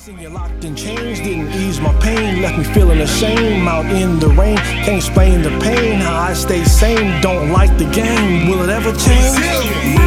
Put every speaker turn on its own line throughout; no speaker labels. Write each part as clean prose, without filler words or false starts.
Seeing you locked in chains didn't ease my pain, left me feeling the same out in the rain. Can't explain the pain, how I stay sane. Don't like the game, will it ever change?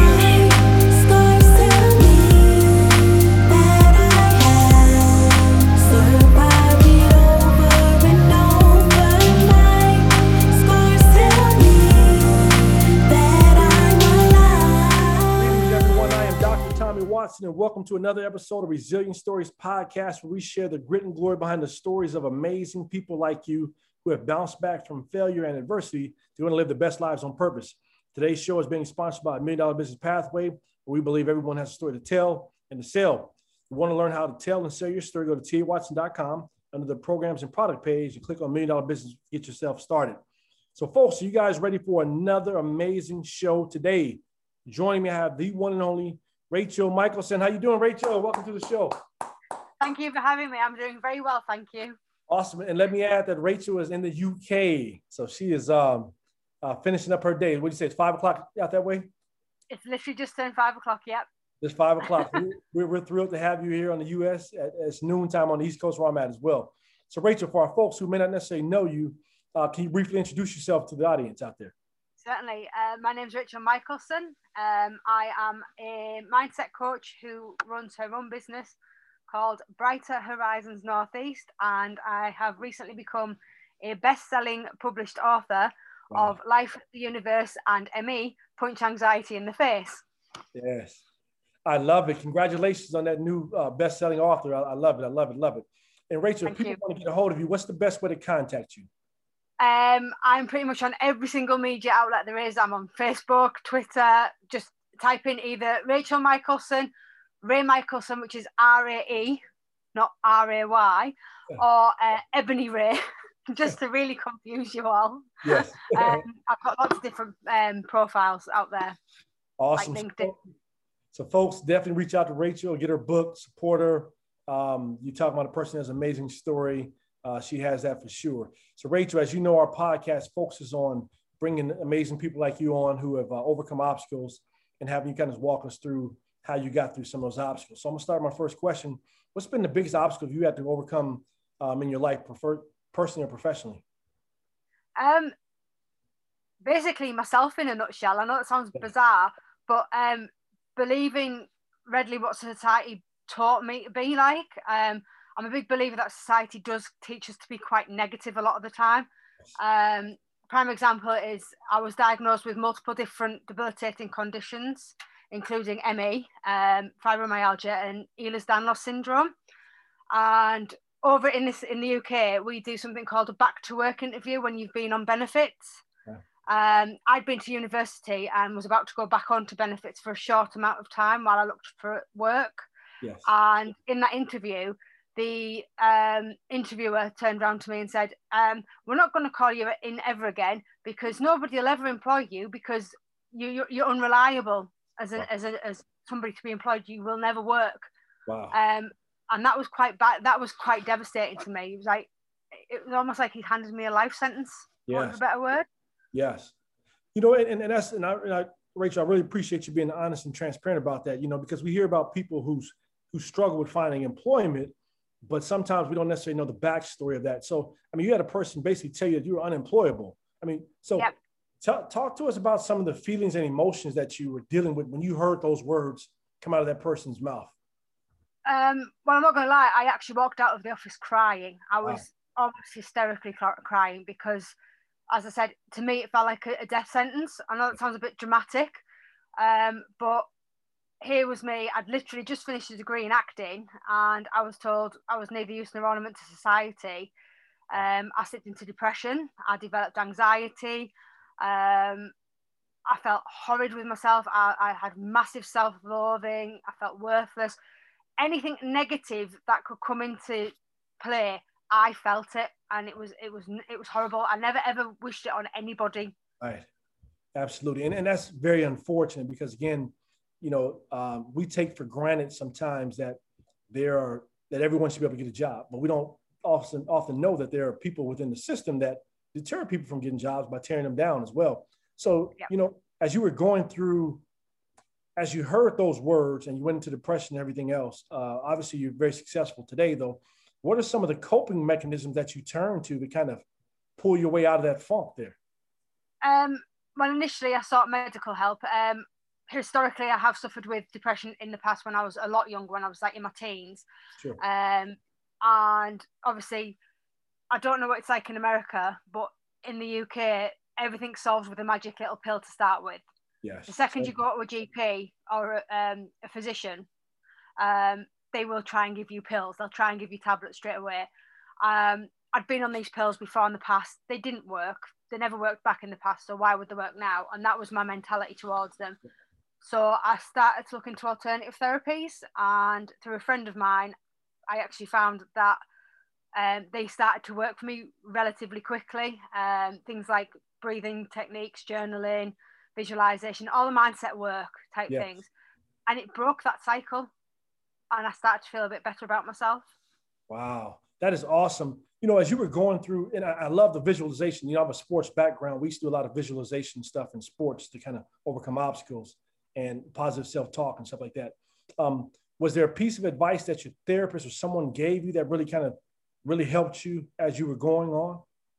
And welcome to another episode of Resilient Stories Podcast, where we share the grit and glory behind the stories of amazing people like you who have bounced back from failure and adversity to want to live the best lives on purpose. Today's show is being sponsored by $1 Million Business Pathway, where we believe everyone has a story to tell and to sell. If you want to learn how to tell and sell your story, go to tawatson.com under the programs and product page and click on $1 Million Business to get yourself started. So folks, are you guys ready for another amazing show today? Joining me, I have the one and only Rachel Michelson. How you doing, Rachel? Welcome to the show.
Thank you for having me. I'm doing very well, thank you.
Awesome. And let me add that Rachel is in the UK. So she is finishing up her day. What do you say? It's 5 o'clock out that way?
It's literally just turned 5 o'clock, yep.
It's 5 o'clock. we're thrilled to have you here on the US. It's noontime on the East Coast where I'm at as well. So Rachel, for our folks who may not necessarily know you, can you briefly introduce yourself to the audience out there?
Certainly. My name's Rachel Michelson. I am a mindset coach who runs her own business called Brighter Horizons Northeast, and I have recently become a best-selling published author of Life, the Universe, and ME, Punch Anxiety in the Face.
Yes, I love it. Congratulations on that new best-selling author. I love it. I love it. Love it. And Rachel, if people want to get a hold of you, what's the best way to contact you?
I'm pretty much on every single media outlet there is. I'm on Facebook, Twitter. Just type in either Rachel Michelson, Ray Michelson, which is R-A-E, not R-A-Y, or Ebony Ray, just to really confuse you all.
Yes.
I've got lots of different profiles out there.
Awesome.
Like LinkedIn.
So folks, definitely reach out to Rachel, get her book, support her. You talk about a person that has an amazing story. She has that for sure. So Rachel, as you know, our podcast focuses on bringing amazing people like you on who have overcome obstacles and having you kind of walk us through how you got through some of those obstacles. So I'm gonna start my first question. What's been the biggest obstacle you had to overcome in your life, personally or professionally?
Basically myself in a nutshell. I know it sounds bizarre, but believing readily what society taught me to be like. I'm a big believer that society does teach us to be quite negative a lot of the time. Prime example is I was diagnosed with multiple different debilitating conditions, including ME, fibromyalgia, and Ehlers-Danlos syndrome. And over in the UK, we do something called a back to work interview when you've been on benefits. Yeah. I'd been to university and was about to go back onto benefits for a short amount of time while I looked for work. Yes. And in that interview, the interviewer turned around to me and said, we're not going to call you in ever again because nobody will ever employ you because you're unreliable as somebody to be employed. You will never work. Wow. And that was quite bad. That was quite devastating to me. It was almost like he handed me a life sentence, for want of a better word.
Yes. You know, and I, Rachel, I really appreciate you being honest and transparent about that, you know, because we hear about people who struggle with finding employment, but sometimes we don't necessarily know the backstory of that. So, I mean, you had a person basically tell you that you were unemployable. I mean, so yep. Talk to us about some of the feelings and emotions that you were dealing with when you heard those words come out of that person's mouth.
Well, I'm not going to lie. I actually walked out of the office crying. I was almost hysterically crying because, as I said, to me, it felt like a death sentence. I know that sounds a bit dramatic, but here was me. I'd literally just finished a degree in acting, and I was told I was neither use nor ornament to society. I slipped into depression. I developed anxiety. I felt horrid with myself. I had massive self-loathing. I felt worthless. Anything negative that could come into play, I felt it, and it was horrible. I never ever wished it on anybody.
Right, absolutely, and that's very unfortunate because again, you know, we take for granted sometimes that everyone should be able to get a job, but we don't often know that there are people within the system that deter people from getting jobs by tearing them down as well. So, you know, as you were going through as you heard those words and you went into depression and everything else, obviously you're very successful today, though. What are some of the coping mechanisms that you turn to kind of pull your way out of that funk there?
Well, initially I sought medical help. Historically, I have suffered with depression in the past when I was a lot younger, when I was like in my teens.
Sure.
And obviously, I don't know what it's like in America, but in the UK, everything's solved with a magic little pill to start with.
Yes.
The second you go to a GP or a physician, they will try and give you pills. They'll try and give you tablets straight away. I'd been on these pills before in the past. They didn't work. They never worked back in the past, so why would they work now? And that was my mentality towards them. So I started to look into alternative therapies, and through a friend of mine, I actually found that they started to work for me relatively quickly. Things like breathing techniques, journaling, visualization, all the mindset work type things. And it broke that cycle, and I started to feel a bit better about myself.
Wow, that is awesome. You know, as you were going through, and I love the visualization, you know, I have a sports background. We used to do a lot of visualization stuff in sports to kind of overcome obstacles and positive self-talk and stuff like that. Was there a piece of advice that your therapist or someone gave you that really helped you as you were going on?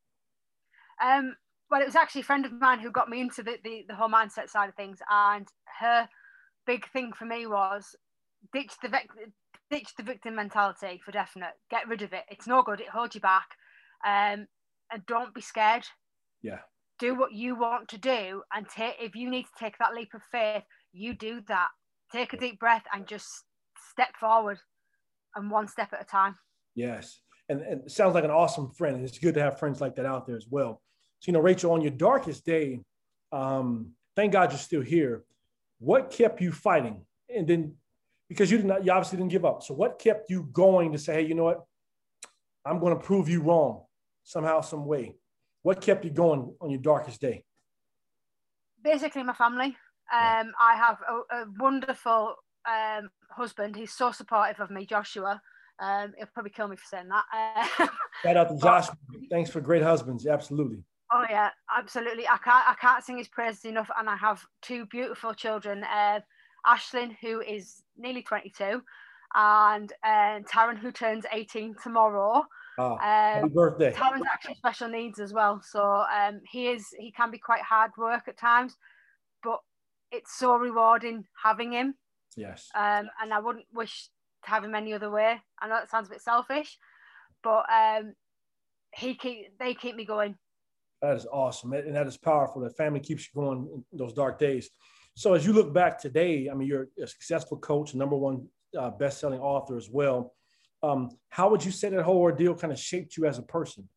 Well, it was actually a friend of mine who got me into the whole mindset side of things. And her big thing for me was ditch the victim mentality for definite. Get rid of it. It's no good. It holds you back. And don't be scared.
Yeah.
Do what you want to do, and if you need to take that leap of faith, you do that. Take a deep breath and just step forward, and one step at a time.
Yes. And it sounds like an awesome friend. It's good to have friends like that out there as well. So, you know, Rachel, on your darkest day, thank God you're still here. What kept you fighting? And then, because you obviously didn't give up. So what kept you going to say, hey, you know what? I'm going to prove you wrong somehow, some way. What kept you going on your darkest day?
Basically, my family. I have a wonderful husband. He's so supportive of me, Joshua. He'll probably kill me for saying that.
Shout out to Joshua. Thanks for great husbands. Absolutely.
Oh yeah, absolutely. I can't sing his praises enough. And I have two beautiful children, Ashlyn, who is nearly 22, and Taryn, who turns 18 tomorrow.
Happy birthday.
Taryn's actually special needs as well, so he can be quite hard work at times, but it's so rewarding having him.
Yes.
And I wouldn't wish to have him any other way. I know it sounds a bit selfish, but they keep me going.
That is awesome, and that is powerful. That family keeps you going in those dark days. So as you look back today, I mean, you're a successful coach, #1 best-selling author as well. How would you say that whole ordeal kind of shaped you as a person?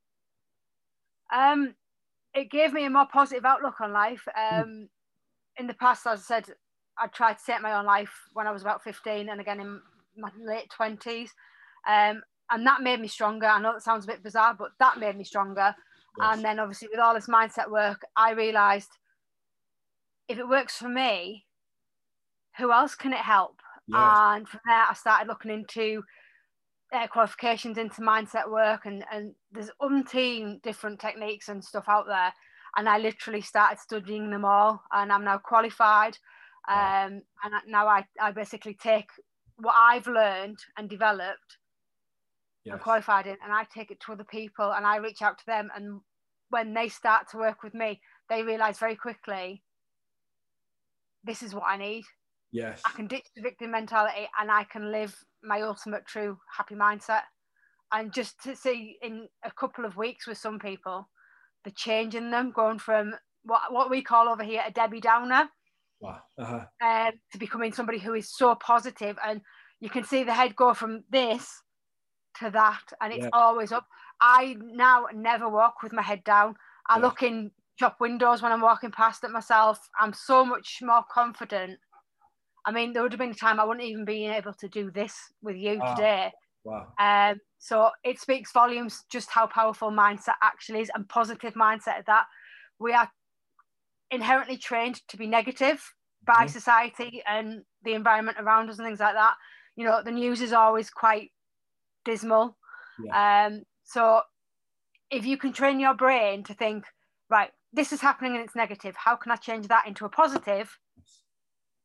It gave me a more positive outlook on life. In the past, as I said, I tried to set my own life when I was about 15 and again in my late 20s. And that made me stronger. I know that sounds a bit bizarre, but that made me stronger. Yes. And then obviously with all this mindset work, I realized if it works for me, who else can it help? Yes. And from there, I started looking into qualifications into mindset work, and there's umpteen different techniques and stuff out there. And I literally started studying them all, and I'm now qualified. Wow. And now I basically take what I've learned and developed and qualified in, and I take it to other people, and I reach out to them. And when they start to work with me, they realize very quickly, this is what I need.
Yes.
I can ditch the victim mentality and I can live my ultimate true happy mindset. And just to see in a couple of weeks with some people, the change in them going from what we call over here a Debbie Downer.
Wow.
To becoming somebody who is so positive, and you can see the head go from this to that, and it's always up. I now never walk with my head down. I look in shop windows when I'm walking past it myself. I'm so much more confident. I mean, there would have been a time I wouldn't even be able to do this with you today.
Wow.
So it speaks volumes just how powerful mindset actually is, and positive mindset, that we are inherently trained to be negative by society and the environment around us and things like that. You know, the news is always quite dismal. So if you can train your brain to think, right, this is happening and it's negative, how can I change that into a positive? It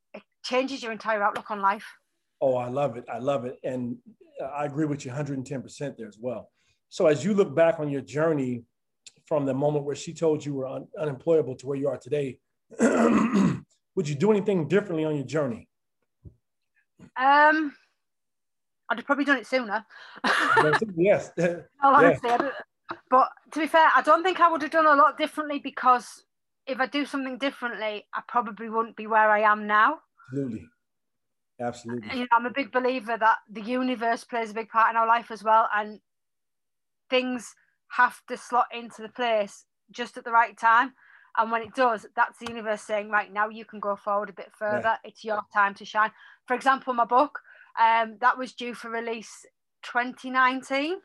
changes your entire outlook on life.
Oh, I love it. I love it. And I agree with you 110% there as well. So as you look back on your journey from the moment where she told you were unemployable to where you are today, would you do anything differently on your journey?
I'd have probably done it sooner.
Yes.
Honestly, yeah. But to be fair, I don't think I would have done a lot differently, because if I do something differently, I probably wouldn't be where I am now.
Absolutely. Absolutely.
You know, I'm a big believer that the universe plays a big part in our life as well, and things have to slot into the place just at the right time. And when it does, that's the universe saying, right, now you can go forward a bit further. Yeah. It's your time to shine. For example, my book, that was due for release 2019.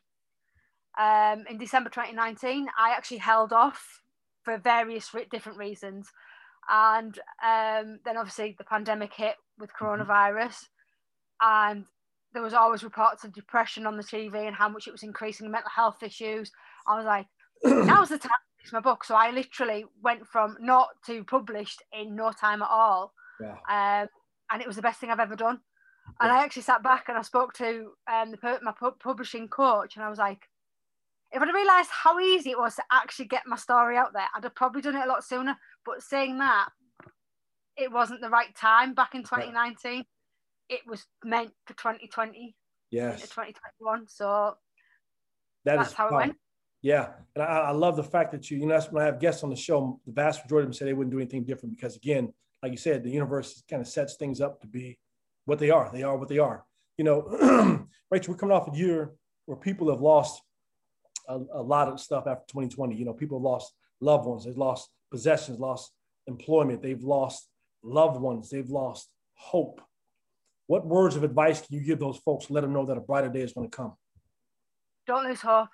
In December 2019, I actually held off for various different reasons. And then obviously the pandemic hit with coronavirus, and there was always reports of depression on the TV and how much it was increasing mental health issues. I was like, now's the time to fix my book. So I literally went from not to published in no time at all. Yeah. And it was the best thing I've ever done. Yeah. And I actually sat back and I spoke to my publishing coach, and I was like, if I'd realised how easy it was to actually get my story out there, I'd have probably done it a lot sooner. But saying that, it wasn't the right time back in 2019. Right. It was meant for 2020, yes, into 2021. So that's how it went.
Yeah. And I love the fact that you know, that's when I have guests on the show, the vast majority of them say they wouldn't do anything different because, again, like you said, the universe kind of sets things up to be what they are. They are what they are. You know, Rachel, we're coming off a year where people have lost a lot of stuff after 2020. You know, people have lost loved ones. They've lost possessions, lost employment. They've lost loved ones. They've lost hope. What words of advice can you give those folks to let them know that a brighter day is going to come?
Don't lose hope.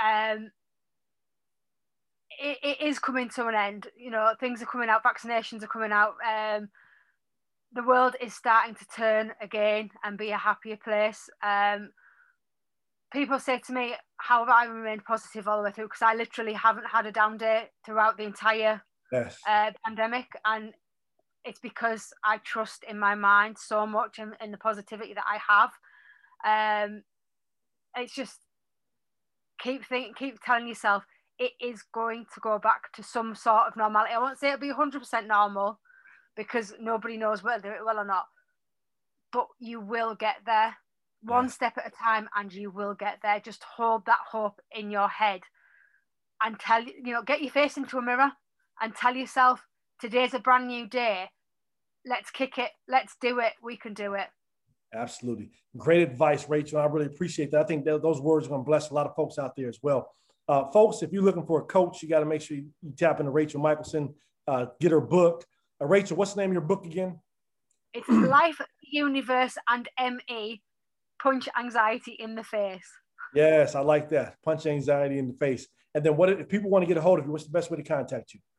It is coming to an end. You know, things are coming out. Vaccinations are coming out. The world is starting to turn again and be a happier place. People say to me, how have I remained positive all the way through? Because I literally haven't had a down day throughout the entire pandemic. And it's because I trust in my mind so much in the positivity that I have. It's just keep telling yourself it is going to go back to some sort of normality. I won't say it'll be 100% normal, because nobody knows whether it will or not. But you will get there, one step at a time, and you will get there. Just hold that hope in your head and get your face into a mirror and tell yourself, today's a brand new day. Let's kick it. Let's do it. We can do it.
Absolutely. Great advice, Rachel. I really appreciate that. I think those words are going to bless a lot of folks out there as well. Folks, if you're looking for a coach, you got to make sure you tap into Rachel Michelson, get her book. Rachel, what's the name of your book again?
It's Life, Universe, and ME, Punch Anxiety in the Face.
Yes, I like that. Punch anxiety in the face. And then if people want to get a hold of you, what's the best way to contact you?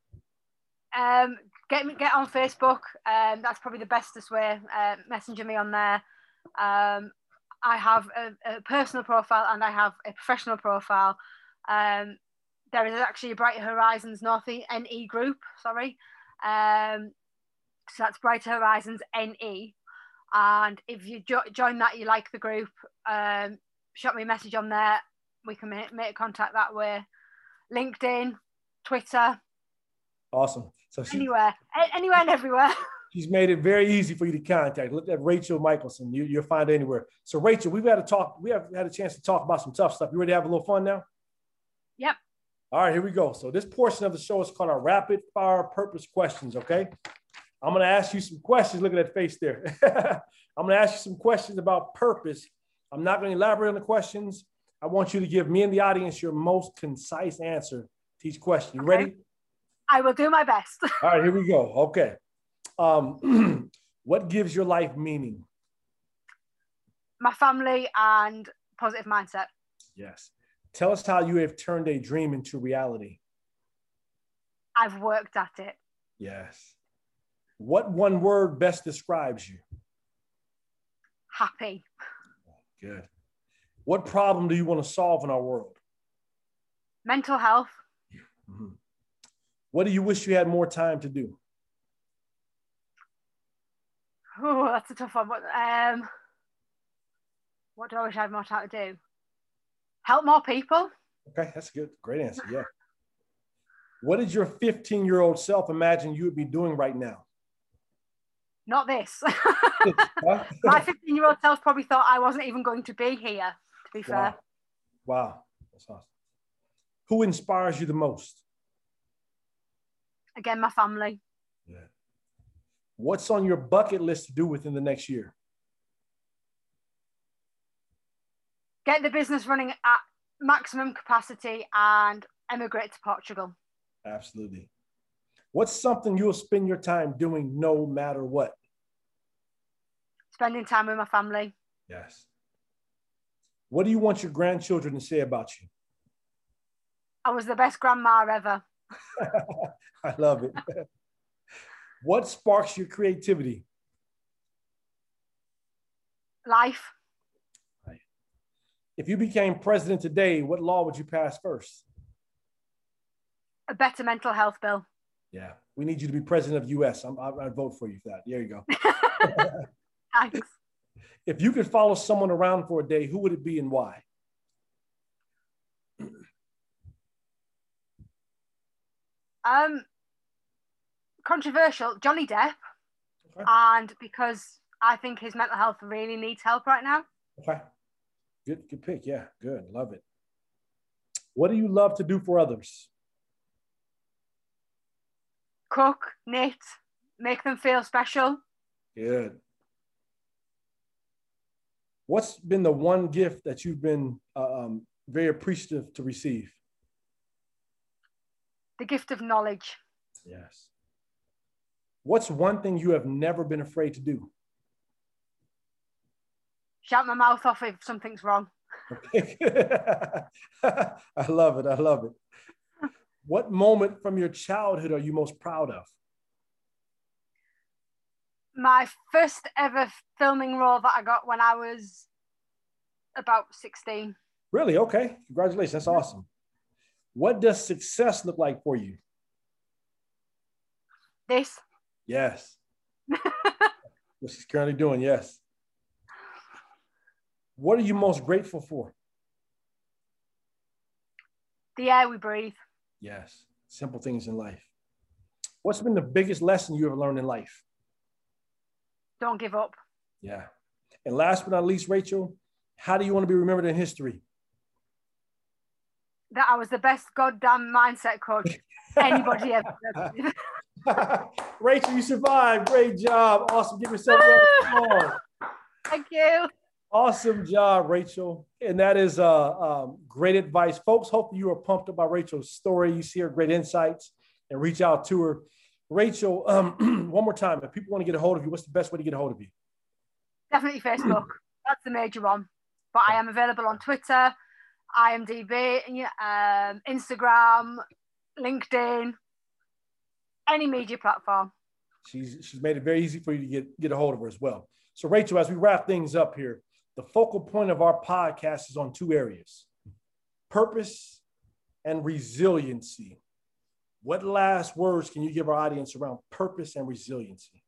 Get on Facebook. That's probably the bestest way. Messenger me on there. I have a personal profile and I have a professional profile. There is actually a Brighter Horizons NE group. Sorry. So that's Brighter Horizons NE. And if you join that, you like the group, shot me a message on there. We can make contact that way. LinkedIn, Twitter.
Awesome. So
anywhere and everywhere.
She's made it very easy for you to contact. Look at Rachel Michelson. You'll find it anywhere. So Rachel, we've had to talk. We have had a chance to talk about some tough stuff. You ready to have a little fun now?
Yep.
All right, here we go. So this portion of the show is called our rapid fire purpose questions. Okay. I'm going to ask you some questions. Look at that face there. I'm going to ask you some questions about purpose. I'm not going to elaborate on the questions. I want you to give me and the audience your most concise answer to each question. You ready?
I will do my best.
All right, here we go. Okay. What gives your life meaning?
My family and positive mindset.
Yes. Tell us how you have turned a dream into reality.
I've worked at it.
Yes. What one word best describes you?
Happy.
Good. What problem do you want to solve in our world?
Mental health.
Mm-hmm. What do you wish you had more time to do?
Oh, that's a tough one. But what do I wish I had more time to do? Help more people.
Okay, that's good. Great answer. Yeah. What did your 15-year-old self imagine you would be doing right now?
Not this. My 15-year-old self probably thought I wasn't even going to be here, to be fair.
Wow. That's awesome. Who inspires you the most?
Again, my family.
Yeah. What's on your bucket list to do within the next year?
Get the business running at maximum capacity and emigrate to Portugal.
Absolutely. What's something you'll spend your time doing no matter what?
Spending time with my family.
Yes. What do you want your grandchildren to say about you?
I was the best grandma ever.
I love it. What sparks your creativity?
Life.
If you became president today, what law would you pass first?
A better mental health bill.
Yeah, we need you to be president of U.S. I'd vote for you for that. There you go.
Thanks.
If you could follow someone around for a day, who would it be and why?
Controversial, Johnny Depp. Okay. And because I think his mental health really needs help right now.
Okay. Good pick. Yeah, good. Love it. What do you love to do for others?
Cook, knit, make them feel special.
Good. What's been the one gift that you've been very appreciative to receive?
The gift of knowledge.
Yes. What's one thing you have never been afraid to do?
Shout my mouth off if something's wrong.
Okay. I love it. I love it. What moment from your childhood are you most proud of?
My first ever filming role that I got when I was about 16.
Really? Okay. Congratulations. That's awesome. What does success look like for you?
This.
Yes. What she's currently doing, yes. What are you most grateful for?
The air we breathe.
Yes. Simple things in life. What's been the biggest lesson you ever learned in life?
Don't give up.
Yeah. And last but not least, Rachel, how do you want to be remembered in history?
That I was the best goddamn mindset coach anybody ever.
Rachel, you survived. Great job. Awesome. Give yourself a applause.
Thank you.
Awesome job, Rachel. And that is great advice. Folks, hopefully you are pumped up by Rachel's story. You see her great insights and reach out to her. Rachel, one more time, if people want to get a hold of you, what's the best way to get a hold of you?
Definitely Facebook. That's the major one. But I am available on Twitter, IMDb, Instagram, LinkedIn, any media platform.
She's made it very easy for you to get a hold of her as well. So Rachel, as we wrap things up here, the focal point of our podcast is on two areas: purpose and resiliency. What last words can you give our audience around purpose and resiliency?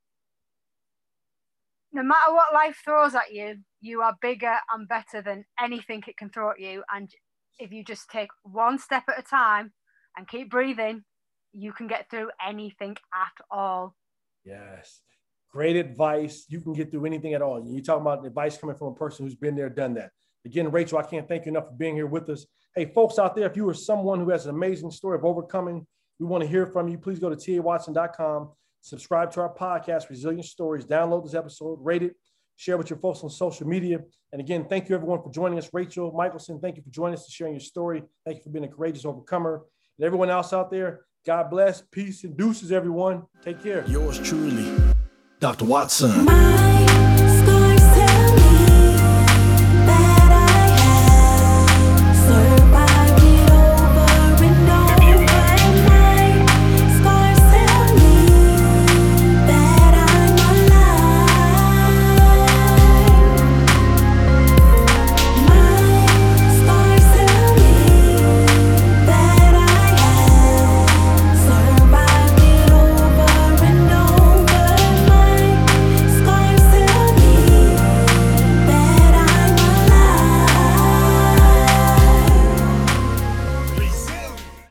No matter what life throws at you, you are bigger and better than anything it can throw at you. And if you just take one step at a time and keep breathing, you can get through anything at all.
Yes. Great advice. You can get through anything at all. You're talking about advice coming from a person who's been there, done that. Again, Rachel, I can't thank you enough for being here with us. Hey, folks out there, if you are someone who has an amazing story of overcoming, we want to hear from you. Please go to tawatson.com, subscribe to our podcast, Resilient Stories, download this episode, rate it, share with your folks on social media. And again, thank you everyone for joining us. Rachel Michelson, thank you for joining us and sharing your story. Thank you for being a courageous overcomer. And everyone else out there, God bless, peace, and deuces, everyone. Take care.
Yours truly, Dr. Watson.